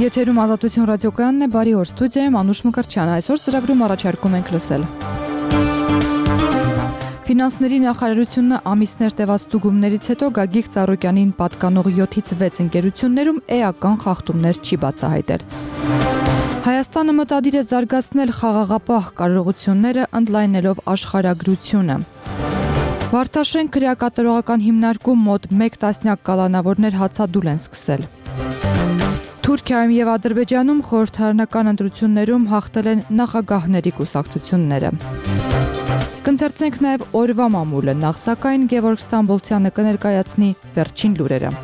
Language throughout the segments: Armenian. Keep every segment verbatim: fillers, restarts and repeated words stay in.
Եթերում Ազատություն ռադիոկայանն է, բարի օր, ստուդիայում Անուշ Մկրտչյանը, այսօր ծրագրում առաջարկում ենք լսել։ Ֆինանսների նախարարությունը ամիսներ տևած ստուգումներից հետո Գագիկ Ծառուկյանին պատկանող յոթից վեց ընկերություններում էական խախտումներ չի բացահայտել։ Հայաստանը մտադիր է զարգացնել խաղաղապահ կարողությունները, ընդլայնելով աշխարհագրությունը։ Վարդաշեն քրեակատարողական հիմնարկում մոտ մեկ տասնյակ կալանավորներ հացադուլ են սկսել։ Թուրքիայում եւ Ադրբեջանում խորհրդարանական ընտրություններում հաղթել են նախագահների կուսակցությունները։ Կընթերցենք նաև օրվա մամուլը, նախ սակայն Գևորգ Ստամբոլցյանը կներկայացնի վերջին լուրերը։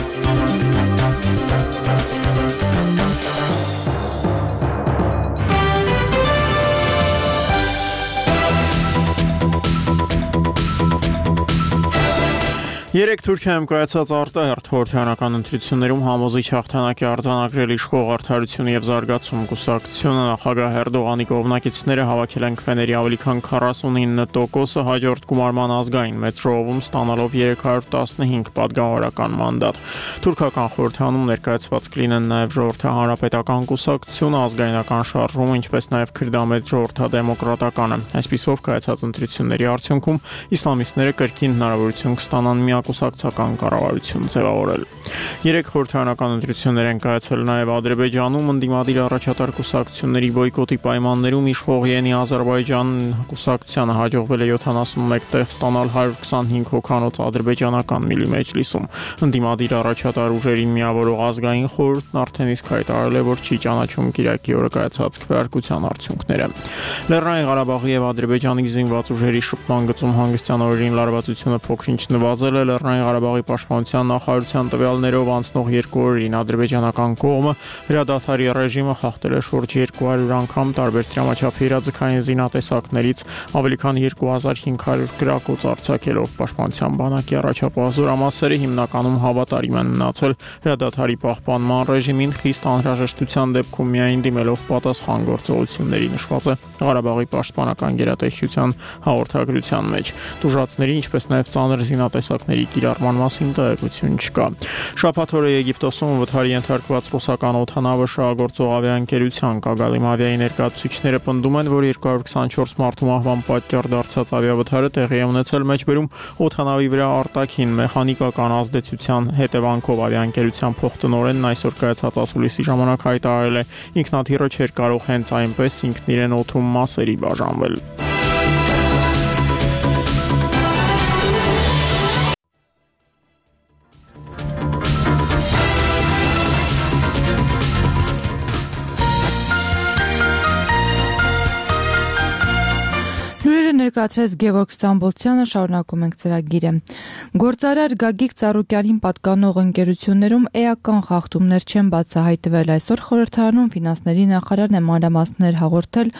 Երեք Թուրքիայում կայացած արտահերթ խորհրդարանական ընտրություններում համոզիչ հաղթանակ է արձանագրել իշխող Արդարություն եւ զարգացում կուսակցությունը, նախագահ Էրդողանի կողմնակիցները հավաքել են քվեների ավելի քան քառասունինը տոկոսը հաջորդ գումարման ազգային մեծ ժողովում ստանալով երեք հարյուր տասնհինգ պատգամավորական մանդատ։ Թուրքական խորհրդարանում ներկայացված կլինեն նաեւ ժողովրդահանրապետական կուսակցությունը, ազգայնական շարժումը, ինչպես նաեւ քրդամետ ժողովրդադեմոկրատականը։ Այսպիսով կայացած ընտրությունների արդյունքում իսլամիստները կրկին հնարավորություն կստանան կուսակցական կառավարություն ձևավորել։ Երեք խորհրդարանական ընտրություններ են կայացել նաև Ադրբեջանում, ընդդիմադիր առաջատար կուսակցությունների բոյկոտի պայմաններում իշխող Յենի Ադրբեջան կուսակցությանը հաջողվել է յոթանասունմեկ տեղ ստանալ հարյուր քսանհինգ հոգանոց ադրբեջանական Միլի Մեջլիսում։ Ընդդիմադիր առաջատար ուժերին միավորող ազգային խորհուրդն արդեն իսկ հայտարարել է, որ չի ճանաչում Կիրակի օրը կայացած քվեարկության արդյունքները։ Լեռնային Ղարաբաղի եւ Ադրբեջանի զինված ուժերի շփման գծում հանգստյան օրերին լարվածությունը փոքր-ինչ նվազել է։ Լեռնային Ղարաբաղի պաշտպանության նախարարության տվյալներով անցնող երկու օրերին ադրբեջանական կողմը հրադադարի ռեժիմը խախտել է շուրջ երկու հարյուր անգամ, տարբեր դրամաչափի իրազեկային զինատեսակներից ավելի քան երկու հազար հինգ հարյուր գրակոց արձակելով։ Պաշտպանության բանակի առաջապահ զորամասերը հիմնականում հավատարիմ են մնացել հրադադարի պահպանման ռեժիմին, խիստ անհրաժեշտության դեպքում միայն դիմելով պատասխան գործողությունների, նշված է Ղարաբաղի պաշտպանական գերատեսչության հաղորդագրության մեջ։ Տուժածների, ինչպես նաև ծանր զինատեսակների կիրառման մասին տեղեկություն չկա։ Շաբաթ օրը Եգիպտոսում վթարի ենթարկված ռուսական օդանավը շահագործող ավիաընկերության Կագալիմ ավիայի ներկայացուցիչները պնդում են, որ երկու հարյուր քսանչորս մարդու մահվան պատճառ դարձած ավիավթարը տեղի է ունեցել մեջբերում օդանավի վրա արտաքին մեխանիկական ազդեցության հետևանքով։ Ավիաընկերության փոխտնօրենն այսօր կայացած ասուլիսի ժամանակ հայտարարել է, ինքնաթիռը չէր կարող հենց այնպես ինքն իրեն օդում մասերի բաժանվել։ Ներկայացրեց Գևորգ Ստամբոլցյանը, շարունակում ենք ծրագիրը։ Գործարար Գագիկ Ծառուկյանին պատկանող ընկերություններում էական խախտումներ չեն բացահայտվել։ Այսօր խորհրդարանում ֆինանսների նախարարն է մանրամասներ հաղորդել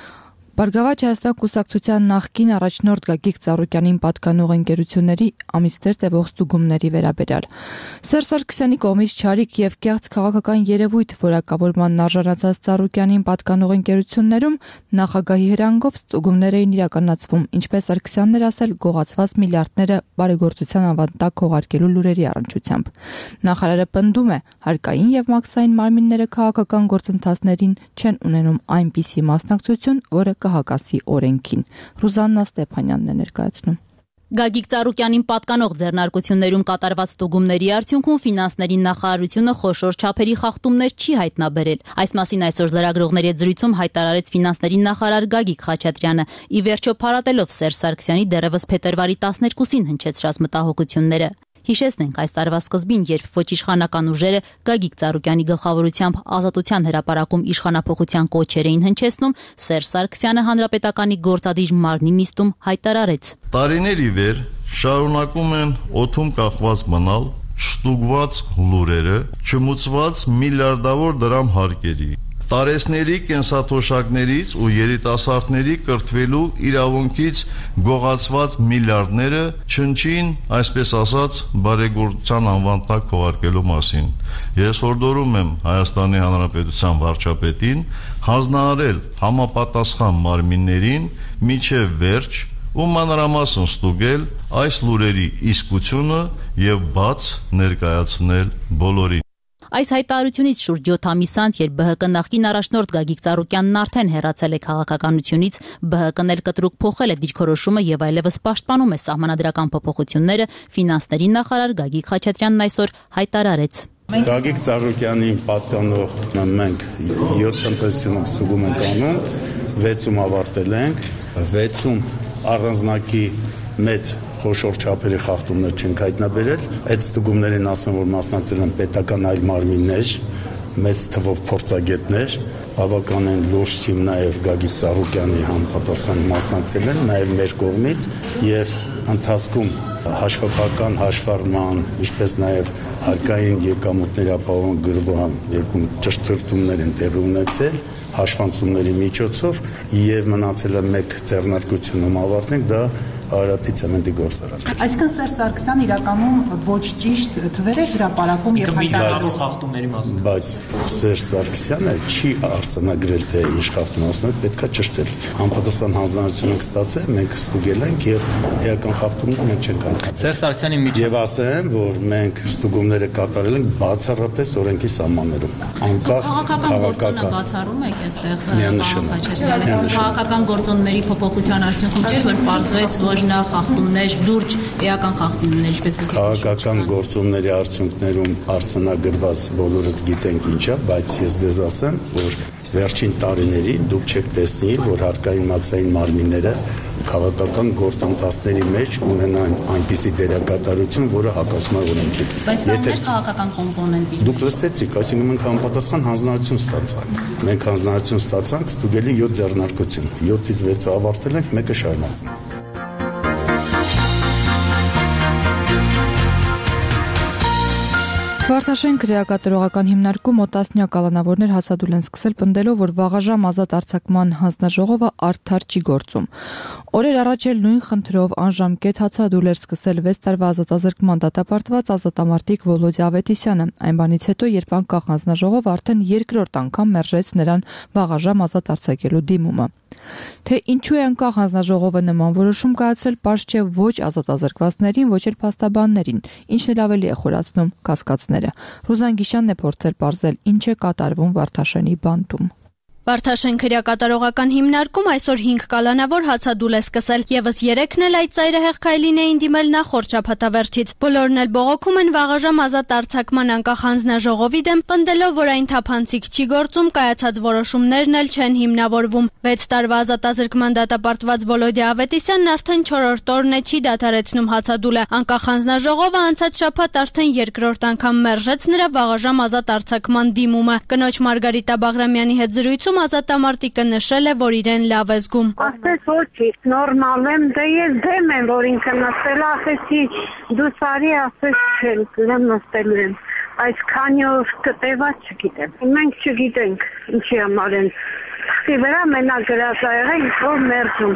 Բարգավաճ Հայաստան կուսակցության նախկին առաջնորդ Գագիկ Ծառուկյանին պատկանող ընկերությունների ամիսներ տևող ստուգումների վերաբերյալ։ Սերժ Սարգսյանի կողմից չարիք եւ կեղծ քաղաքական երևույթ որակավորման արժանացած Ծառուկյանին պատկանող ընկերություններում նախագահի հրանգով ստուգումներ էին իրականացվում, ինչպես Սարգսյանն էր ասել, գողացված միլիարդները բարեգործության ավանդակ հողարկելու լուրերի առնչությամբ։ Նախարարը պնդում է, հարկային եւ մաքսային մարմինները քաղաքական գործընթացներին չեն ունենում այնպիսի մասնակցություն, որը կհակասի օրենքին։ Ռուզաննա Ստեփանյանն է ներկայացնում։ Գագիկ Ծառուկյանին պատկանող ձեռնարկություններում կատարված ստուգումների արդյունքում ֆինանսների նախարարությունը խոշոր չափերի խախտումներ չի հայտնաբերել։ Այս մասին այսօր լրագրողների հետ զրույցում հայտարարեց ֆինանսների նախարար Գագիկ Խաչատրյանը, ի վերջո փառատելով Սերժ Սարգսյանի դեռևս փետրվարի տասներկուսին հնչեցրած մտահոգությունները։ Հիշեցնենք այս տարվա սկզբին, երբ ոչ իշխանական ուժերը Գագիկ Ծառուկյանի գլխավորությամբ Ազատության հրապարակում իշխանափոխության կոչեր էին հնչեցնում, Սերժ Սարգսյանը հանրապետականի գործադիր մարմնի նիստում հայտարարեց. Տարիներ ի վեր շարունակում են օդում կախված մնալ չստուգված լուրերը, չմուծված միլիարդավոր դրամ հարկերի, տարեցների կենսաթոշակներից ու երիտասարդների կրթվելու իրավունքից գողացված միլիարդները չնչին, այսպես ասած, բարեգործության անվանտակ քողարկելու մասին։ Ես հորդորում եմ Հայաստանի Հանրապետության վարչապետին հանձնարարել համապատասխան մարմիններին մինչև վերջ ու մանրամասն ստուգել այս լուրերի իսկությունը եւ բաց ներկայացնել բոլորին։ Այս հայտարարությունից շուրջ յոթ ամիս անց, երբ Բ Հ Կ նախկին առաջնորդ Գագիկ Ծառուկյանն արդեն հեռացել է քաղաքականությունից, Բ Հ Կ-ն էլ կտրուկ փոխել է դիրքորոշումը եւ այլևս պաշտպանում է սահմանադրական փոփոխությունները, ֆինանսների նախարար Գագիկ Խաչատրյանն այսօր հայտարարեց. Գագիկ Ծառուկյանին պատկանող մենք յոթ տնտեսությունում ստուգում ենք անում, վեցում ավարտել ենք, վեցում առանձնակի մեծ խոշոր չափերի խախտումներ չենք հայտնաբերել, այդ ստուգումներին ասեմ, որ մասնակցել են պետական այլ մարմիններ, մեծ թվով փորձագետներ, բավականին լուրջ թիմ նաև Գագիկ Ծառուկյանի համապատասխան մասնակցել են, նաև մեր կողմից եւ ընթացքում հաշվապահական հաշվառման, ինչպես նաև հարկային եկամուտների ապահովման գրվան երկու ճշտումներ են տեղի ունեցել հաշվանցումների միջոցով եւ մնացել է մեկ ձեռնարկությունում ավարտենք, դա Արարատի ցեմենտի գործարան։ Այսինքն Սերժ Սարգսյանն իրականում ոչ ճիշտ թվեր է հրապարակում եւ հայտարարում խախտումների մասին։ Բայց Սերժ Սարգսյանը չի արձանագրել թե ինչ խախտում ասում է, պետքա ճշտել։ Համապատասխան հանձնարարություն ենք ստացել, մենք ստուգել ենք եւ էական խախտումներ մենք չենք անում։ Սերժ Սարգսյանի միջև եւ ասեմ, որ մենք ստուգումները կատարել ենք բացառապես օրենքի սահմաններում։ Անկախ քաղաքական բացառում եք այստեղ քաղաքական գործոնների փոփոխության արդյունքում չէ որ բարձրեց ոչ նա խախտումներ, լուրջ էական խախտումներ, ինչպես քաղաքական գործոնների արդյունքներում արձանագրված բոլորս գիտենք ինչա, բայց ես ձեզ ասեմ, որ վերջին տարիներին դուք չեք տեսնի, որ հարկային մաքսային մարմինները քաղաքական գործընթացների մեջ ունենան այնպիսի դերակատարություն, որը հակասում է օրենքին։ Բայց սա մեր քաղաքական կոմպոնենտի։ Դուք լսեցիք, այսինքն մենք համապատասխան հանձնարարություն ստացանք։ Մենք հանձնարարություն ստացանք ստուգելի յոթ ձեռնարկություն։ յոթից վեցը ավարտել ենք, մեկը շարունակվում։ Վարդաշեն քրեակատարողական հիմնարկում մոտասնյա կալանավորներ հացադուլ են սկսել պնդելով, որ վաղաժամ ազատ արձակման հանձնաժողովը արդար չի գործում։ Օրեր առաջ էլ նույն խնդրով անժամկետ հացադուլ էր սկսել վեց տարվա ազատազրկման դատապարտված ազատամարտիկ Վոլոդիա Ավետիսյանը, այն բանից հետո, երբ անկախ հանձնաժողովը արդեն երկրորդ անգամ մերժեց նրան վաղաժամ ազատ արձակելու դիմումը։ Թե ինչու է անկախ հանձնաժողովը նման որոշում կայացրել, պարզ չէ ոչ ազատազրկվածներին, ոչ էլ փաստաբաններին, ինչն էլ ավելի է խորացնում կասկածները։ Ռուզան Գիշյանն է փորձել պարզել ինչ է կատարվում Վարդաշենի բանտում։ Վարդաշեն քրեակատարողական հիմնարկում այսօր հինգ կալանավոր հացադուլ է սկսել, եւս երեքն էլ այդ ծայրահեղ քայլին էին դիմել նախորդ շաբաթավերջից։ Բոլորն էլ բողոքում են վաղաժամ ազատ արձակման անկախ հանձնաժողովի դեմ, պնդելով, որ այն թափանցիկ չի գործում, կայացած որոշումներն էլ չեն հիմնավորվում։ վեց տարվա ազատազրկման դատապարտված Վոլոդիա Ավետիսյանն արդեն չորրորդ օրն է չի դադարեցնում հացադուլը։ Անկախ հանձնաժողովը անցած շաբաթ արդեն երկրորդ անգամ մերժեց նրա վաղաժամ ազատ արձակման դիմումը։ Կնոջ Մարգարիտա Բաղրամյանի հետ զրույցում ազատամարտիկը նշել է, որ իրեն լավ է զգում։ Ասես ոչի, նորմալ եմ, դե ես դեմ եմ, որ ինքը նստել ասեցի, դու սարի ասես չեմ, լեմ նստել եմ, այս քանի օր կտեված չգիտեմ։ Մենք չգիտենք ինչի համար են, թղթի վրա մենակ գրած ա եղել, որ մերժում։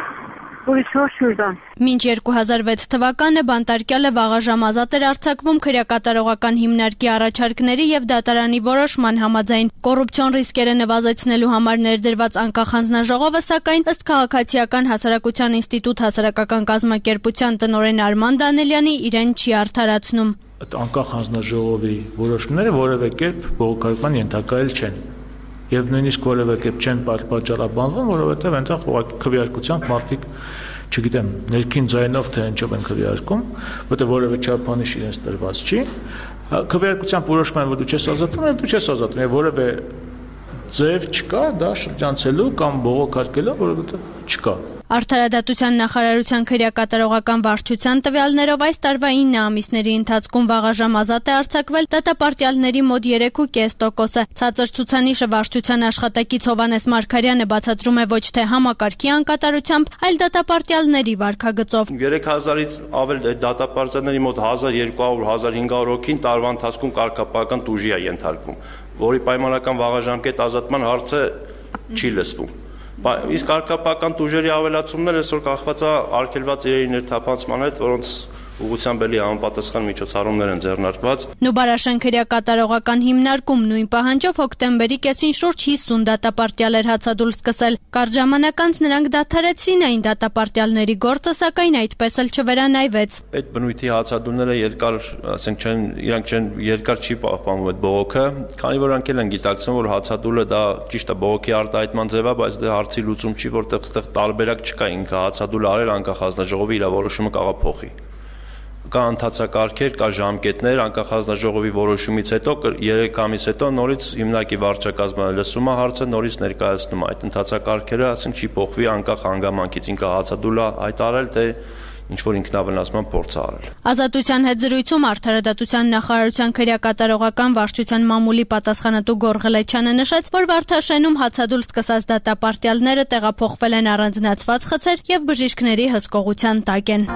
Մինչ երկու հազար վեց թվականը բանտարկյալը վաղաժամ ազատ էր արձակվում քրեակատարողական հիմնարկի առաջարկների եւ դատարանի որոշման համաձայն։ Կոռուպցիոն ռիսկերը նվազեցնելու համար ներդրված անկախ հանձնաժողովը, սակայն ըստ Քաղաքացիական հասարակության ինստիտուտ հասարակական կազմակերպության տնօրեն Արման Դանելյանի իրեն չի արդարացնում։ Այդ անկախ հանձնաժողովի որոշումները որևէ կերպ բողոքարկման ենթակայել չեն։ Եվ նույնիսկ որևէ կերպ չեն պատճառաբանվում, որովհետև այնտեղ ուղղակի քվեարկությամբ մարդիկ, չգիտեմ, ներքին ձայնով թե ինչով են քվեարկում, որտեղ որևէ չափանիշ իրենց տրված չի, քվեարկությամբ որոշում են, որ դու չես ազատում, դու չես ազատում, եւ որևէ ձև չկա դա շրջանցելու կամ բողոքարկելու, որովհետև չկա։ Արդարադատության նախարարության քրեակատարողական վարչության տվյալներով այս տարվա ինը ամիսների ընթացքում վաղաժամ ազատ է արձակվել դատապարտյալների մոտ երեք ու կես տոկոսը։ Ցածր ցուցանիշը վարչության աշխատակից Հովհաննես Մարգարյանը բացատրում է ոչ թե համակարգի անկատարությամբ, այլ դատապարտյալների վարքագծով։ երեք հազարից ավել դատապարտյալների մոտ հազար երկու հարյուր - հազար հինգ հարյուր հոգին տարվա ընթացքում կարգապահական տուժի է ենթարկվում, որի պայմանական վաղաժամկետ ազատման հարցը չի լսվում։ Իսկ կարգապահական տուժերի ավելացումները այսօր կախված է արգելված իրերի ներթափանցման հետ, որոնց ուղղությամբ էլի համապատասխան միջոցառումներ են ձեռնարկված։ Նուբարաշենքերյա կատարողական հիմնարկում նույն պահանջով հոկտեմբերի կեսին շուրջ հիսուն դատապարտյալ էր հացադուլ սկսել։ Կարճ ժամանակ անց նրանք դադարեցրին այն դատապարտյալների գործը, սակայն այդպես էլ չվերանայվեց։ Այդ բնույթի հացադուլները երկար, ասենք չեն, իրանք չեն երկար չի պահպանվում այդ բողոքը, քանի որ նրանք էլ են գիտակցում, որ հացադուլը դա ճիշտ է բողոքի արտահայտման ձև է, բայց դա հարցի լուծում չի, որտեղ այստեղ տարբերակ չկա, ինքը հացադուլը արել անկախ հանձնաժողովի իր որոշումը կարող փոխի։ Կա ընթացակարգեր, կա ժամկետներ, անկախ հանձնաժողովի որոշումից հետո երեք ամիս հետո նորից հիմնարկի վարչակազմը լսում է հարցը, նորից ներկայացնում է այդ ընթացակարգերը, ասենք չի փոխվի անկախ հանգամանքից, ինքը հացադուլը հայտարարել, թե ինչ որ ինքնավնասման փորձ արել։ Ազատության հետ զրույցում Արդարադատության նախարարության քրեակատարողական վարչության մամուլի պատասխանատու Գոռ Ղլեչյանը նշեց, որ Վարդաշենում հացադուլ սկսած դատապարտյալները տեղափոխվել են առանձնացված խցեր եւ բժիշկների հսկողության տակ են։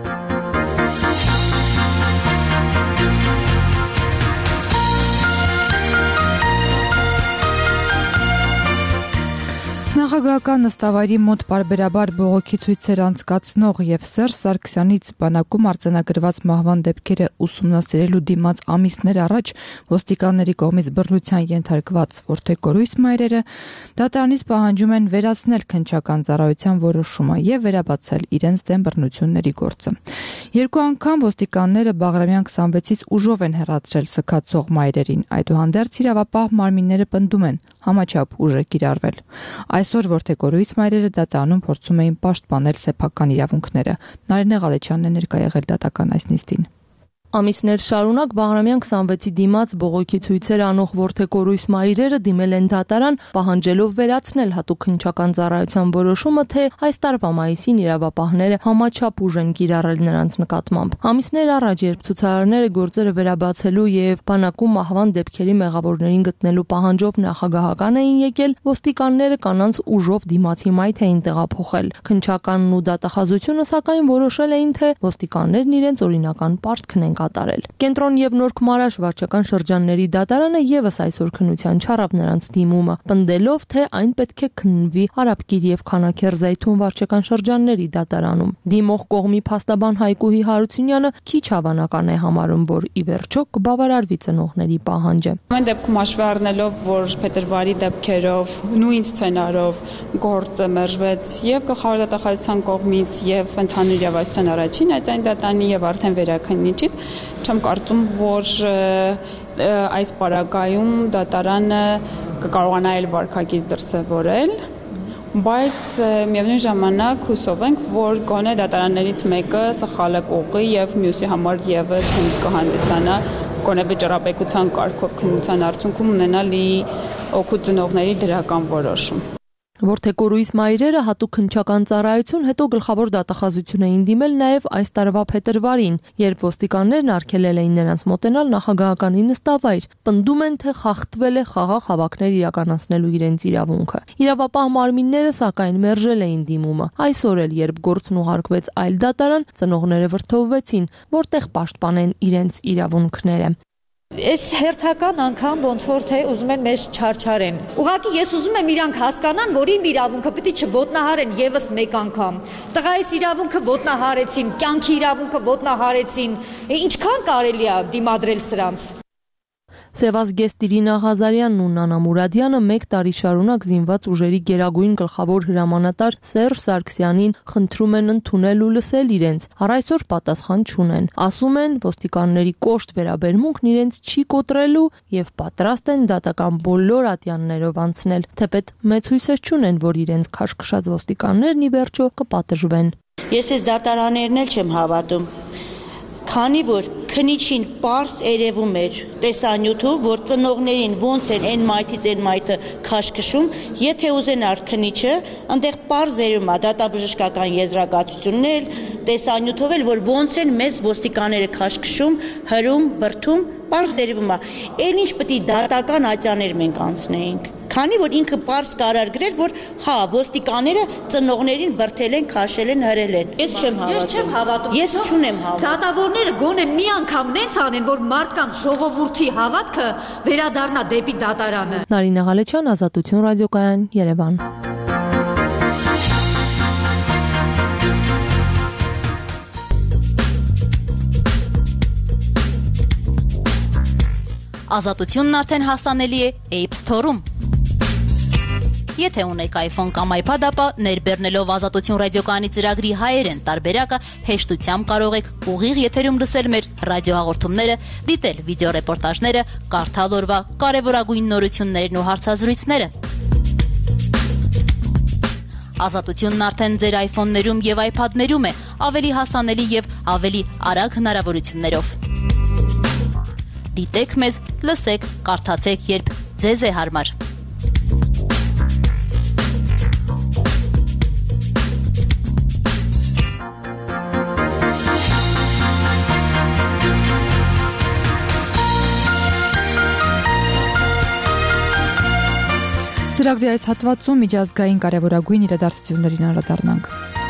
Նախագահական նստավայրի մոտ պարբերաբար բողոքի ցույցեր անցկացնող եւ Սերժ Սարգսյանից բանակում արձանագրված մահվան դեպքերը ուսումնասիրելու դիմաց ամիսներ առաջ ոստիկանների կողմից բռնության ենթարկված որդեգորույս մայրերը դատարանից պահանջում են վերացնել քննչական ծառայության որոշումը եւ վերաբացել իրենց դեմ բռնությունների գործը։ Երկու անգամ ոստիկանները Բաղրամյան քսանվեցից ուժով են հեռացրել սքացող մայրերին, այդուհանդերձ իրավապահ մարմինները պնդում են համաչափ ուժ է կիրառվել։ Այսօր որդեգորույս մայրերը դատարանում փորձում էին պաշտպանել սեփական իրավունքները։ Նարինե Ղալեչյանն է ներկա եղել դատական այս նիստին։ Ամիսներ շարունակ Բաղրամյան քսանվեցի դիմաց բողոքի ցույցեր անող որդեգորույս մայրերը դիմել են դատարան, պահանջելով վերացնել հատուկ քննչական ծառայության որոշումը, թե այս տարվա մայիսին իրավապահները համաչափ ուժ են կիրառել նրանց նկատմամբ։ Ամիսներ առաջ, երբ ցուցարարները գործերը վերաբացելու եւ բանակում մահվան դեպքերի մեղավորներին գտնելու պահանջով նախագահական էին եկել, ոստիկանները կանանց ուժով դիմացի մայթ էին տեղափոխել։ Քննչականն ու դատախազությունը սակայն որոշել էին, թե ոստիկաններն իրենց օրինական պարտքն են կատարել։ Կենտրոն եւ Նոր Քմարաշ վարչական շրջանների դատարանը եւս այսօր քննության չառավ նրանց դիմումը, պնդելով, թե այն պետք է քննվի Արաբկիր եւ Քանաքերզայթուն վարչական շրջանների դատարանում։ Դիմող կողմի փաստաբան Հայկուհի Հարությունյանը քիչ հավանական է համարում, որ ի վերջո կբավարարվի ծնողների պահանջը։ Ամեն դեպքում հաշվի առնելով, որ փետրվարի դեպքերով նույն սցենարով գործը մերժվեց եւ գլխավոր դատախազության կողմից եւ ընդհանուր իրավասության առաջին այցային դատանի եւ արդեն վերաքննիչից չեմ կարծում, որ այս պարագայում դատարանը կկարողանա այլ վարքագիծ դրսևորել, բայց միևնույն ժամանակ հուսով ենք, որ գոնե դատարաններից մեկը սխալը կողի եւ մյուսի համար եւս կհանդիսանա գոնե վճռաբեկության կարգով քննության արդյունքում ունենալի օգուտ ծնողների դրական որոշում։ Որդեգորույս մայրերը հատուկ քննչական ծառայություն հետո գլխավոր դատախազություն էին դիմել նաև այս տարվա փետրվարին, երբ ոստիկաններն արգելել էին նրանց մոտենալ նախագահականի նստավայր, պնդում են, թե խախտվել է խաղաղ հավաքներ իրականացնելու իրենց իրավունքը։ Իրավապահ մարմինները սակայն մերժել էին դիմումը։ Այսօր էլ, երբ գործն ուղարկվեց այլ դատարան, ծնողները վրդովվեցին, որտեղ պաշտպանեն իրենց իրավունքները։ Այս հերթական անգամ ոնց որ թե ուզում են մեզ չարչարեն։ Ուղղակի ես ուզում եմ իրանք հասկանան, որ իմ իրավունքը պետք է չոտնահարեն եւս մեկ անգամ։ Տղայիս իրավունքը ոտնահարեցին, կյանքի իրավունքը ոտնահարեցին։ Ինչքան կարելի է դիմադրել սրանց։ Սևազգեստ Իրինա Ղազարյանն ու Նանա Մուրադյանը մեկ տարի շարունակ զինված ուժերի գերագույն գլխավոր հրամանատար Սերժ Սարգսյանին խնդրում են ընդունել ու լսել իրենց, առ այսօր պատասխան չունեն։ Ասում են, ոստիկանների կոշտ վերաբերմունքն իրենց չի կոտրելու եւ պատրաստ են դատական բոլոր ատյաններով անցնել, թեպետ մեծ հույսեր չունեն, որ իրենց քաշքշած ոստիկաններն ի վերջո կպատժվեն։ Ես այս դատարաններն էլ չեմ հավատում, քանի որ քնիչին պարզ երևում էր տեսանյութով, որ ծնողներին ոնց են այն մայթից այն մայթը քաշքշում, եթե ուզենար քնիչը, այնտեղ պարզ երևում է դատաբժշկական եզրակացությունն էլ, տեսանյութով էլ, որ ոնց են մեզ ոստիկանները քաշքշում, հրում, բրդում, պարզ երևում է։ Այն ինչ պետք է դատական ատյաներ մենք անցնեինք։ Քանի որ ինքը պարզ կարար գրել, որ հա, ոստիկանները ծնողներին բրդել են, քաշել են, հրել են։ Ես չեմ հավատում։ Ես չեմ հավատում։ Ես չունեմ հավատում։ Դատավորները գոնե մի անգամ նենց անեն, որ մարդկանց ժողովրդի հավատքը վերադառնա դեպի դատարանը։ Նարինե Ղալեչյան, Ազատություն ռադիոկայան, Երևան։ Ազատությունն արդեն հասանելի է App Store-ում։ Եթե ունեք iPhone կամ iPad, ապա ներբեռնելով Ազատություն ռադիոկայանի ծրագրի հայերեն տարբերակը հեշտությամբ կարող եք ուղիղ եթերում լսել մեր ռադիոհաղորդումները, դիտել վիդեոռեպորտաժները, կարդալ օրվա կարևորագույն նորություններն ու հարցազրույցները։ Ազատությունն արդեն ձեր iPhone-ներում եւ iPad-ներում է, ավելի հասանելի եւ ավելի արագ հնարավորություններով։ Դիտեք մեզ, լսեք, կարդացեք, երբ ձեզ է հարմար։ Ծրագրի այս հատվածում միջազգային կարևորագույն իրադարձություններին անդրադառնանք։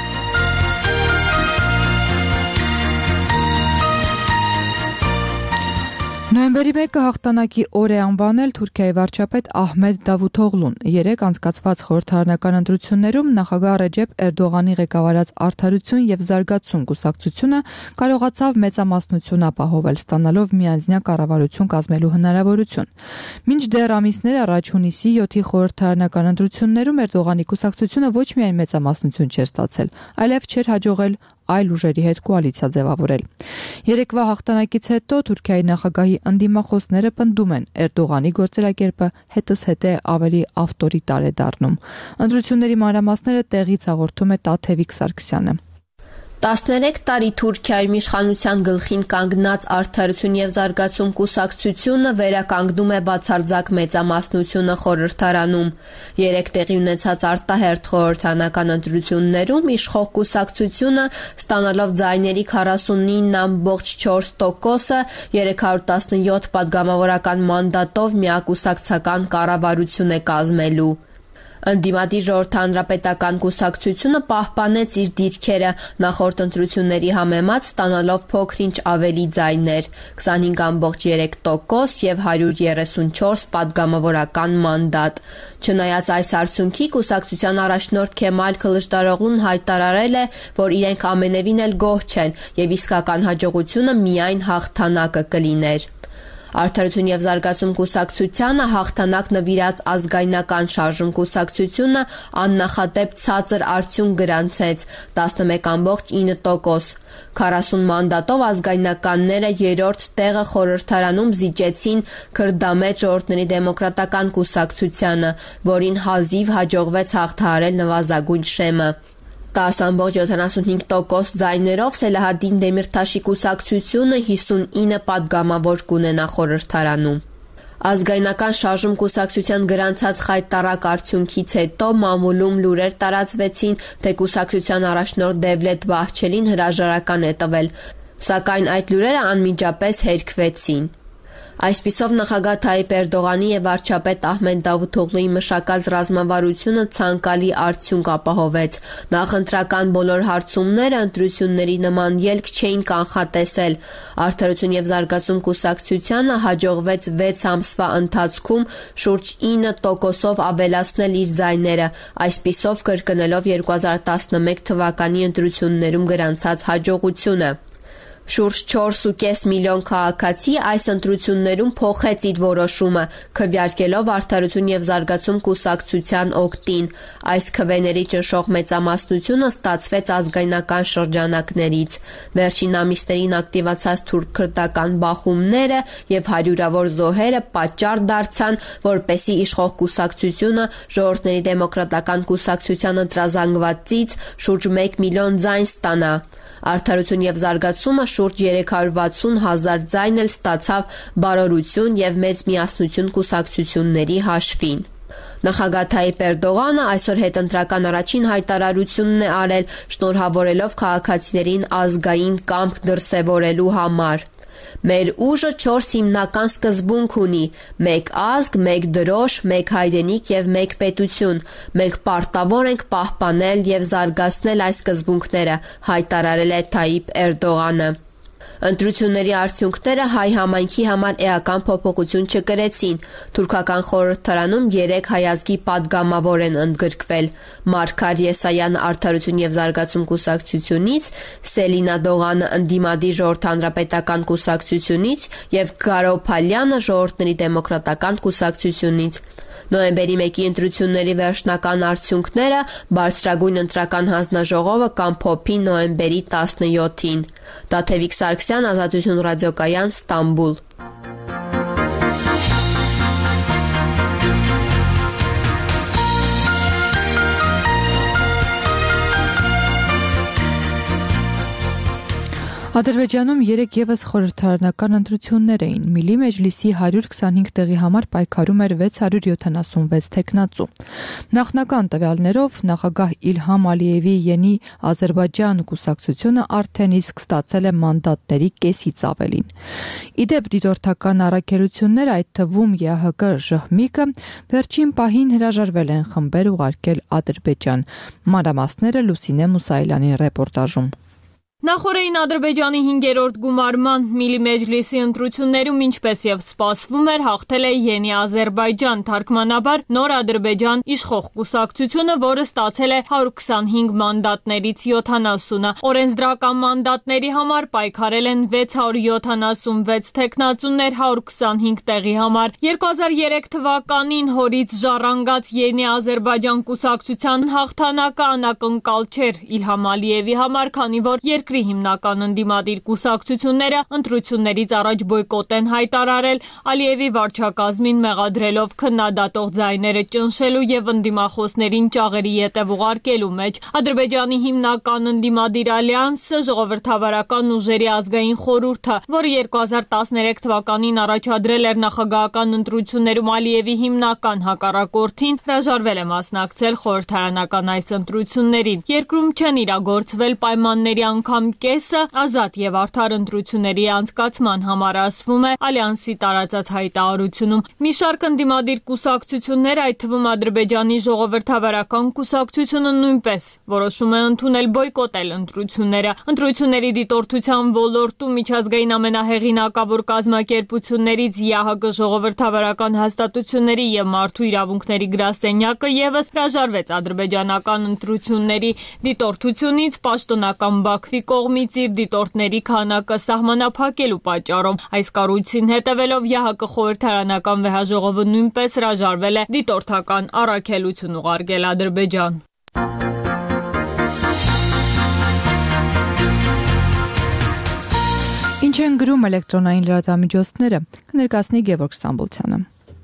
Նոյեմբերի մեկը հաղթանակի օր է անվանել Թուրքիայի վարչապետ Ահմեդ Դավութօղլուն։ Երեկ անցկացված խորհրդարանական ընտրություններում նախագահ Ռեջեփ Էրդողանի ղեկավարած Արդարություն եւ զարգացում կուսակցությունը կարողացավ մեծամասնություն ապահովել, ստանալով միանձնյա կառավարություն կազմելու հնարավորություն։ Մինչդեռ ամիսներ առաջ հունիսի յոթի խորհրդարանական ընտրություններում Էրդողանի կուսակցությունը ոչ միայն մեծամասնություն չէր ստացել, այլև չէր հաջողել այլ ուժերի հետ կոալիցիա ձևավորել։ Երեկվա հաղթանակից հետո Թուրքիայի նախագահի ընդդիմախոսները պնդում են, Էրդողանի գործելակերպը հետզհետե ավելի ավտորիտար է դառնում։ Ընտրությունների մանրամասները տեղից հաղորդում է Տաթևիկ Սարգսյանը։ տասներեք տարի Թուրքիայում իշխանության գլխին կանգնած Արդարություն եւ զարգացում կուսակցությունը վերականգնում է բացարձակ մեծամասնությունը խորհրդարանում։ Երեք տեղի ունեցած արտահերթ խորհրդարանական ընտրություններում իշխող կուսակցությունը, ստանալով ձայների քառասունինը ամբողջ չորս տոկոսը, երեք հարյուր տասնյոթ պատգամավորական մանդատով միակուսակցական կառավարություն է կազմելու։ Ընդդիմադիր ժողովրդահանրապետական կուսակցությունը պահպանեց իր դիրքերը նախորդ ընտրությունների համեմատ, ստանալով փոքր-ինչ ավելի ձայներ՝ քսանհինգ ամբողջ երեք տոկոս եւ հարյուր երեսունչորս պատգամավորական մանդատ։ Չնայած այս արդյունքի, կուսակցության առաջնորդ Քեմալ Քլիչդարօղլուն հայտարարել է, որ իրենք ամենևին էլ գոհ չեն եւ իսկական հաջողությունը միայն հաղթանակը կլիներ։ Արդարություն եւ զարգացում կուսակցությանը հաղթանակ նվիրած ազգայնական շարժում կուսակցությունը աննախադեպ ցածր արդյունք գրանցեց՝ տասնմեկ ամբողջ ինը տոկոս։ քառասուն մանդատով ազգայնականները երրորդ տեղը խորհրդարանում զիջեցին Քրդամետ ժողովուրդների դեմոկրատական կուսակցությանը, որին հազիվ հաջողվեց հաղթահարել նվազագույն շեմը։ տասը ամբողջ յոթանասունհինգ տոկոս ձայներով Սելահադին Դեմիրթաշի կուսակցությունը հիսունինը պատգամավոր կունենա խորհրդարանում։ Ազգայնական շարժում կուսակցության գրանցած խայտառակ արդյունքից հետո մամուլում լուրեր տարածվեցին, թե կուսակցության առաջնորդ Դևլետ Բահչելին հրաժարական է տվել, սակայն այդ լուրերը անմիջապես հերքվեցին։ Այսպիսով նախագահ Թայիպ Էրդողանի եւ վարչապետ Ահմեդ Դավութօղլուի մշակած ռազմավարությունը ցանկալի արդյունք ապահովեց։ Նախընտրական բոլոր հարցումները ընտրությունների նման ելք չէին կանխատեսել։ Արդարություն եւ զարգացում կուսակցությանը հաջողվեց վեց ամսվա ընթացքում շուրջ ինը տոկոսով ավելացնել իր ձայները, այսպիսով կրկնելով երկու հազար տասնմեկ թվականի ընտրություններում գրանցած հաջողությունը։ Շուրջ չորս ու կես միլիոն քաղաքացի այս ընտրություններում փոխեց իր որոշումը, քվեարկելով Արդարություն եւ զարգացում կուսակցության օգտին։ Այս քվեների ճնշող մեծամասնությունը ստացվեց ազգայնական շրջանակներից։ Վերջին ամիսներին ակտիվացած թուրք-քրդական բախումները եւ հարյուրավոր զոհերը պատճառ դարձան, որպեսզի իշխող կուսակցությունը ժողովուրդների դեմոկրատական կուսակցության ընտրազանգվածից շուրջ մեկ միլիոն ձայն ստանա։ Արդարություն եւ զարգացումը շուրջ երեք հարյուր վաթսուն հազար ձայն էլ ստացավ Բարօրություն եւ Մեծ միասնություն կուսակցությունների հաշվին։ Նախագահ Թայիպ Էրդողանը այսօր հետընտրական առաջին հայտարարությունն է արել, շնորհավորելով քաղաքացիներին ազգային կամք դրսևորելու համար։ Մեր ուժը չորս հիմնական սկզբունք ունի՝ մեկ ազգ, մեկ դրոշ, մեկ հայրենիք եւ մեկ պետություն։ Մենք պարտավոր ենք պահպանել եւ զարգացնել այս սկզբունքները, հայտարարել է Թայիպ Էրդողանը։ Ընտրությունների արդյունքները հայ համայնքի համար էական փոփոխություն չկրեցին։ Թուրքական խորհրդարանում երեք հայազգի падգամավոր են ընդգրկվել՝ Մարգար Եսայան Արդարություն եւ զարգացում կուսակցությունից, Սելինա Դողանը ընդդիմադիր ժողովրդ հանրապետական կուսակցությունից եւ Գարո Փալյանը ժողովրդների դեմոկրատական կուսակցությունից։ Նոյեմբերի մեկի ընտրությունների վերջնական արդյունքները բարձրագույն ընտրական հանձնաժողովը կամփոփի նոյեմբերի տասնյոթին։ Տաթևիկ Սարգսյան, Ազատություն ռադիոկայան, Ստամբուլ։ Ադրբեջանում երեք ևս խորհրդարանական ընտրություններ էին։ Միլի մեջլիսի հարյուր քսանհինգ տեղի համար պայքարում էր վեց հարյուր յոթանասունվեց թեկնածու։ Նախնական տվյալներով նախագահ Իլհամ Ալիևի Յենի Ադրբեջան կուսակցությունը արդեն իսկ ստացել է մանդատների կեսից ավելին։ Իդեպ դիտորդական առաքելություններ, այդ թվում Ե Հ Կ Ժհմիկը, վերջին պահին հրաժարվել են խմբեր ուղարկել Ադրբեջան։ Մանրամասները Լուսինե Մուսայելյանի ռեպորտաժում։ Նախորդին Ադրբեջանի հինգերորդ գումարման Միլի մեջլիսի ընտրություններում, ինչպես եւ սպասվում էր, հաղթել է Յենի Ադրբեջան, թարգմանաբար Նոր Ադրբեջան իշխող կուսակցությունը, որը ստացել է հարյուր քսանհինգ մանդատներից յոթանասունը։ Օրենսդրական մանդատների համար պայքարել են վեց հարյուր յոթանասունվեց թեկնածուներ հարյուր քսանհինգ տեղի համար։ երկու հազար երեք թվականին հորից ժառանգած Յենի Ադրբեջան կուսակցության հաղթանակը անակնկալ չէր Իլհամ Ալիևի համար, քանի որ երկրի հիմնական ընդդիմադիր կուսակցությունները ընտրություններից առաջ բոյկոտ են հայտարարել Ալիևի վարչակազմին մեղադրելով քննադատող ձայները ճնշելու եւ ընդդիմախոսներին ճաղերի ետև ուղարկելու մեջ։ Ադրբեջանի հիմնական ընդդիմադիր ալյանսը ժողովրդավարական ուժերի ազգային խորհուրդը, որը երկու հազար տասներեք թվականին առաջադրել էր նախագահական ընտրություններում Ալիևի հիմնական հակառակորդին, հրաժարվել է մասնակցել խորհրդարանական այս ընտրություններին։ Երկրում չեն իրագործվել պայմանների անգամ կեսը ազատ եւ արդար ընտրությունների անցկացման համար, ասվում է Ալյանսի տարածած հայտարարությունում։ Մի շարք ընդդիմադիր կուսակցություններ, այդ թվում Ադրբեջանի ժողովրդավարական կուսակցությունը, նույնպես որոշում է ընդունել բոյկոտել ընտրությունները։ Ընտրությունների դիտորդության ոլորտում միջազգային ամենահեղինակավոր կազմակերպություններից Ե Հ Կ ժողովրդավարական հաստատությունների եւ մարդու իրավունքների գրասենյակը եւս հրաժարվեց ադրբեջանական ընտրությունների դիտորդությունից պաշտոնական Բաքվի կողմից իր դիտորդների քանակը սահմանափակելու պատճառով։ Այս կառույցին հետևելով Ե Հ Կ խորհրդարանական վեհաժողովը նույնպես հրաժարվել է դիտորդական առաքելություն ուղարկել Ադրբեջան։ Ինչ են գրում էլեկտրոնային լրատվամիջոցները, կներկայացնի Գևորգ Ստամբոլցյանը։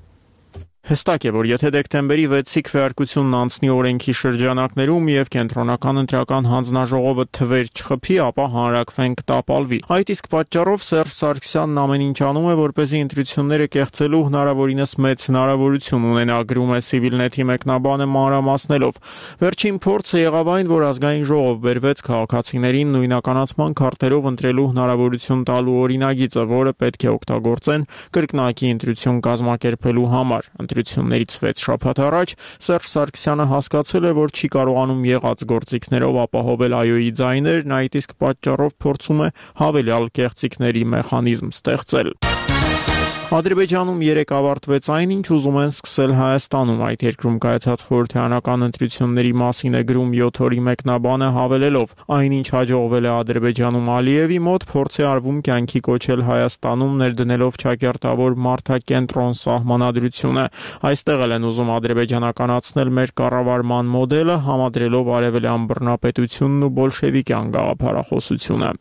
Հստակ է, որ եթե դեկտեմբերի վեցի քվեարկությունն անցնի օրենքի շրջանակներում եւ կենտրոնական ընտրական հանձնաժողովը թվեր չխփի, ապա հանրակրվեն կտապալվի։ Այդ իսկ պատճառով Սերժ Սարգսյանն ամեն ինչ անում է, որպեսզի ընտրությունները կեղծելու հնարավորինս մեծ հնարավորություն ունենա, գրում է Civilnet-ի մեկնաբանը մանրամասնելով։ Վերջին փորձը եղավ այն, որ ազգային ժողով բերվեց քաղաքացիներին նույնականացման քարտերով ընտրելու հնարավորություն տալու օրինագիծը, որը պետք է օգտագործեն կրկնակի ընտրություն կազմակերպելու համար։ Ընտրություններից վեց շաբաթ առաջ Սերժ Սարգսյանը հասկացել է, որ չի կարողանում եղած գործիքներով ապահովել այոյի ձայներն, այդ իսկ պատճառով փորձում է հավելյալ կեղծիքների մեխանիզմ ստեղծել։ Ադրբեջանում երեք ավարտվեց այն, ինչ ուզում են սկսել Հայաստանում, այդ երկրում կայացած խորհրդարանական ընտրությունների մասին է գրում յոթ օրի մեկնաբանը, հավելելով. այնինչ հաջողվել է Ադրբեջանում Ալիևի մոտ, փորձ է արվում կյանքի կոչել Հայաստանում, ներդնելով չակերտավոր մարդակենտրոն սահմանադրությունը։ Այստեղ էլ են ուզում ադրբեջանականացնել մեր կառավարման մոդելը, համադրելով արևելյան բռնապետությունն ու բոլշևիկյան գաղափարախոսությունը։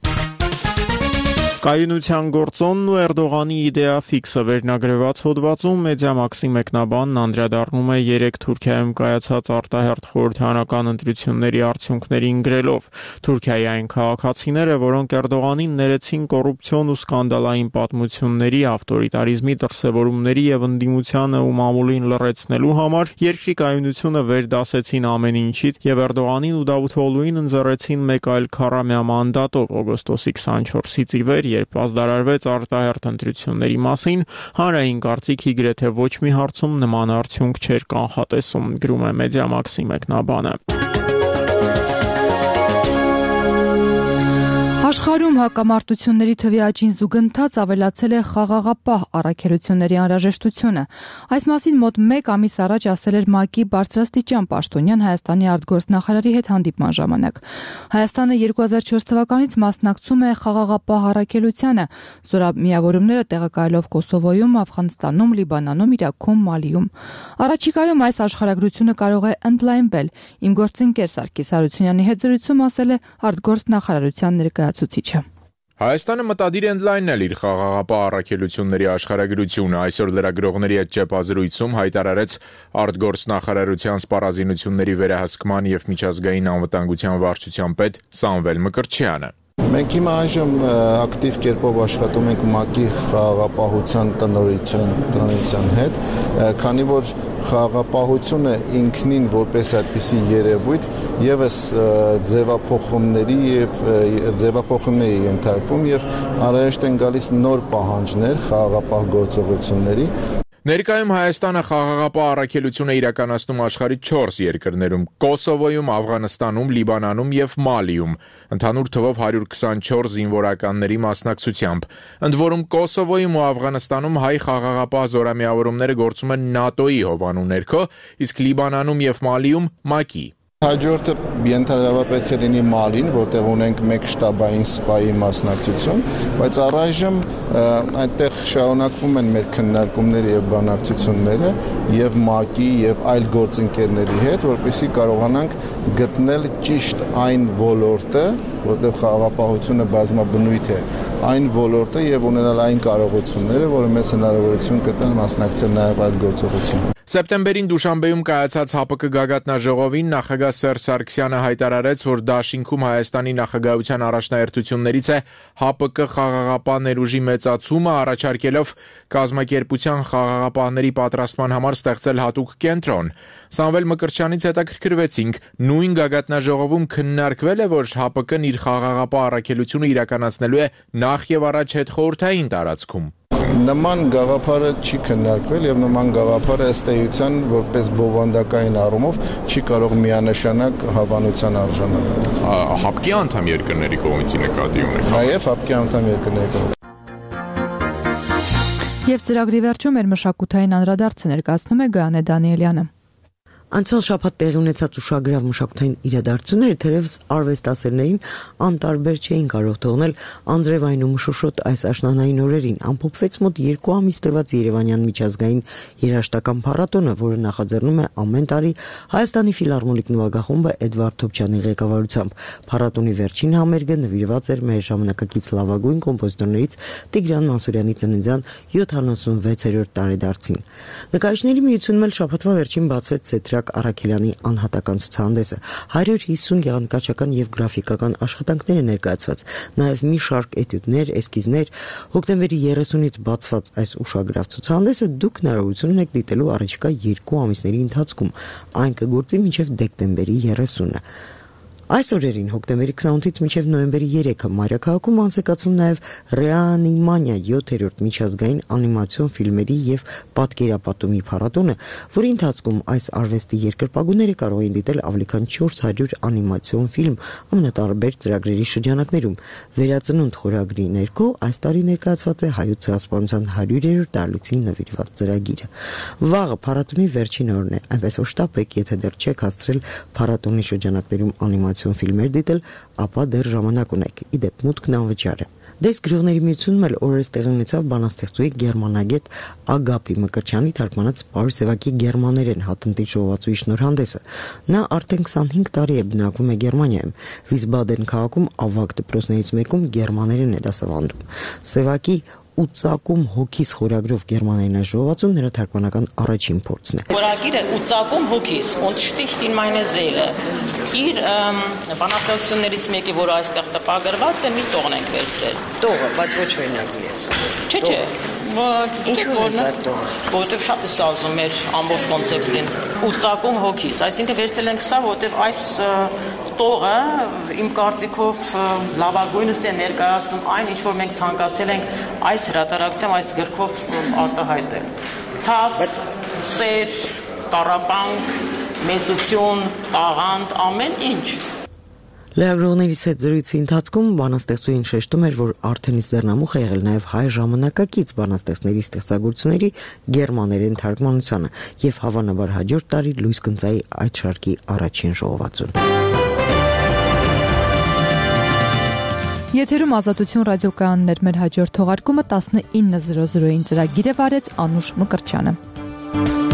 Կայունության գործոնն ու Էրդողանի իդեա ֆիքսը վերնագրված հոդվածում Մեդիամաքսի մեկնաբանն անդրադառնում է երեք Թուրքիայում կայացած արտահերթ խորհրդարանական ընտրությունների արդյունքներին գրելով. Թուրքիայի այն քաղաքացիները, որոնք Էրդողանին ներեցին կոռուպցիոն ու սկանդալային պատմությունների, ավտորիտարիզմի դրսևորումների եւ ընդդիմությանը ու մամուլին լռեցնելու համար, երկրի կայունությունը վերդասեցին ամեն ինչից եւ Էրդողանին ու Դավութօղլուին ընձեռեցին մեկ այլ քառամյա մանդատով օգոստոսի քսանչորսից ի վեր, երբ ազդարարվեց արտահերթ ընտրությունների մասին, հանրային կարծիքի գրեթե ոչ մի հարցում նման արդյունք չէր կանխատեսում, գրում է Մեդիամաքսի մեկնաբանը։ Աշխարհում հակամարտությունների թվի աճին զուգընթաց ավելացել է խաղաղապահ առաքելությունների անհրաժեշտությունը։ Այս մասին մոտ մեկ ամիս առաջ ասել էր ՄԱԿ-ի բարձրաստիճան պաշտոնյան Հայաստանի արտգործնախարարի հետ հանդիպման ժամանակ։ Հայաստանը երկու հազար չորս թվականից մասնակցում է խաղաղապահ առաքելությանը, զորամիավորումները տեղակայելով Կոսովոյում, Աֆղանստանում, Լիբանանում, Իրաքում, Մալիում։ Առաջիկայում այս աշխարհագրությունը կարող է ընդլայնվել։ Իմ գործընկեր Սարգիս Հարությունյանի հետ զրույցում ասել է արտգործնախարարության ներկայացուցիչը։ Հայաստանը մտադիր է ընդլայնել իր խաղաղապահ առաքելությունների աշխարհագրությունը։ Այսօր լրագրողների հետ ճեպազրույցում հայտարարեց արտգործնախարարության սպառազինությունների վերահսկման եւ միջազգային անվտանգության վարչության պետ Սամվել Մկրտչյանը։ Մենք հիմա այժմ ակտիվ կերպով աշխատում ենք ՄԱԿ-ի խաղաղապահության տնօրինության տնօրինության հետ, քանի որ խաղաղապահությունը ինքնին որպես այդպիսի երևույթ եւս ձևափոխումների եւ ձևափոխումների ենթարկվում եւ անհրաժեշտ են գալիս նոր պահանջներ խաղաղապահ գործողությունների։ Ներկայում Հայաստանը խաղաղապահ առաքելություն է իրականացնում աշխարհի չորս երկրներում՝ Կոսովոյում, Աֆղանստանում, Լիբանանում եւ Մալիում, ընդհանուր թվով հարյուր քսանչորս զինվորականների մասնակցությամբ։ Ընդ որում Կոսովոյում ու Աֆղանստանում հայ խաղաղապահ զորամիավորումները գործում են ՆԱՏՕ-ի հովանու ներքո, իսկ Լիբանանում եւ Մալիում ՄԱԿ-ի։ Հաջորդը ենթադրաբար պետք է լինի Մալին, որտեղ ունենք մեկ շտաբային սպայի մասնակցություն, բայց առայժմ այնտեղ շարունակվում են մեր քննարկումները եւ բանակցությունները եւ ՄԱԿ-ի եւ այլ գործընկերների հետ, որպեսզի կարողանանք գտնել ճիշտ այն ոլորտը, որտեղ խաղաղապահությունը բազմաբնույթ է, այն ոլորտը եւ ունենալ այն կարողությունները, որը մեզ հնարավորություն կտան մասնակցել նաեւ այդ գործողություններին։ Սեպտեմբերին Դուշանբեում կայացած ՀԱՊԿ գագաթնաժողովին նախագահ Սերժ Սարգսյանը հայտարարեց, որ դաշինքում Հայաստանի նախագահության առաջնահերթություններից է ՀԱՊԿ խաղաղապահ ներուժի մեծացումը, առաջարկելով կազմակերպության խաղաղապահների պատրաստման համար ստեղծել հատուկ կենտրոն։ Սամվել Մկրտչյանից հետաքրքրվեցինք, նույն գագաթնաժողովում քննարկվել է, որ ՀԱՊԿ-ն իր խաղաղապահ առաքելությունը իրականացնելու է նախ եւ առաջ հետխորհրդային տարածքում։ Նման գաղափարը չի քննարկվել եւ նման գաղափարը ըստ էության որպես բովանդակային առումով չի կարող միանշանակ հավանության արժանանալ։ ՀԱՊԿ-ի անդամ երկրների կողմից նկատի ունեք։ Նաեւ ՀԱՊԿ-ի անդամ երկրների կողմից։ Եվ ծրագրի վերջում մեր մշակութային անդրադարձը ներկայացնում է Գայանե Դանիելյանը։ Անցյալ շաբաթ տեղի ունեցած ուշագրավ մշակութային իրադարձությունները թերևս արվեստասերներին անտարբեր չէին կարող թողնել անձրևային ու մշուշոտ այս աշնանային օրերին։ Ամփոփվեց մոտ երկու ամիս տևած Երևանյան միջազգային երաժշտական փառատոնը, որը նախաձեռնում է ամեն տարի Հայաստանի ֆիլհարմոնիկ նվագախումբը Էդվարդ Թոփչյանի ղեկավարությամբ։ Փառատոնի վերջին համերգը նվիրված էր մեր ժամանակակից լավագույն կոմպոզիտորներից Տիգրան Մանսուրյանի ծննդյան յոթանասունվեցերորդ տարեդարձին։ Նկարիչների միությունում էլ շաբաթվա վերջին բացվեց Սեթրակ Արաքելյանի անհատական ցուցահանդեսը, հարյուր հիսուն գեղանկարչական եւ գրաֆիկական աշխատանքներ են ներկայացված, նաեւ մի շարք էտյուդներ, էսքիզներ։ Հոկտեմբերի երեսունից բացված այս ուշագրավ ցուցահանդեսը դուք հնարավորություն ունեք դիտելու առաջիկա երկու ամիսների ընթացքում, այն կգործի մինչեւ դեկտեմբերի երեսունը։ Այս օրերին հոկտեմբերի քսանութից մինչև նոյեմբերի երեքը Մայրաքաղաքում անցկացվում նաև Ռեանիմանիա յոթերորդ միջազգային անիմացիոն ֆիլմերի եւ պատկերապատումի փառատոնը, որի ընթացքում այս արվեստի երկրպագուները կարող են դիտել ավելի քան չորս հարյուր անիմացիոն ֆիլմ ամենատարբեր ծրագրերի շրջանակներում։ Վերածնունդ խորագրի ներքո այս տարի ներկայացված է Հայոց ցեղասպանության հարյուրերորդ տարելիցին նվիրված ծրագիրը։ Վաղը փառատոնի վերջին օրն է, այնպես որ շտապեք, եթե դեռ չեք հասցրել փառատոնի շրջանակներում անիմացիոն ֆիլմեր դիտել, ապա դեռ ժամանակ ունեք։ Իդեպ մուտքն անվճար է։ Դες գրողների միությունում էլ օրերս տեղի ունեցավ բանաստեղծուի գերմանագետ Ագապի Մկրտչյանի թարգմանած Պարուս Սևակի գերմաներեն հատնտի ժողովածուի շնորհանդեսը։ Նա արդեն քսանհինգ տարի է բնակվում է Գերմանիայում։ Վիսբադեն քաղաքում ավագ դպրոցներից մեկում գերմաներեն է դասավանդում։ Սևակի ու ծակում հոգիս խորագրով գերմաներեն ժողովածուն նրա թարգմանական առաջին փորձն է։ Խորագիրը ու ծակում հոգիս und sticht in meine Seele։ Իր բանաստեղծություններից մեկը, որը այստեղ տպագրված է, մի տողն ենք վերցրել։ Տողը, բայց ոչ օրինագիր է։ Չէ, չէ։ Ինչու է այդ տողը։ Որտեղ շատ է սազում մեր ամբողջ կոնցեպտին։ Ու ծակում հոգիս, այսինքն վերցրել ենք սա, որտեղ այս տողը իմ կարծիքով լավագույնս է ներկայացնում այն, ինչ որ մենք ցանկացել ենք այս հրատարակությամբ, այս գրքով արտահայտել։ Ցավ, սեր, տառապանք, մեծություն, տաղանդ, ամեն ինչ։ Լրագրողների հետ զրույցի ընթացքում բանաստեղծուհին շեշտում էր, որ Արտեմիս Ձեռնամուխը եղել նաև հայ ժամանակակից բանաստեղծների ստեղծագործությունների գերմաներեն թարգմանությանը եւ հավանաբար հաջորդ տարի լույս կընծայի այդ շարքի առաջին ժողովածուն։ Եթերում Ազատություն ռադիոկայանն էր, մեր հաջորդ թողարկումը տասնինը զրո զրոյին ծրագիրը վարեց Անուշ Մկրտչյանը։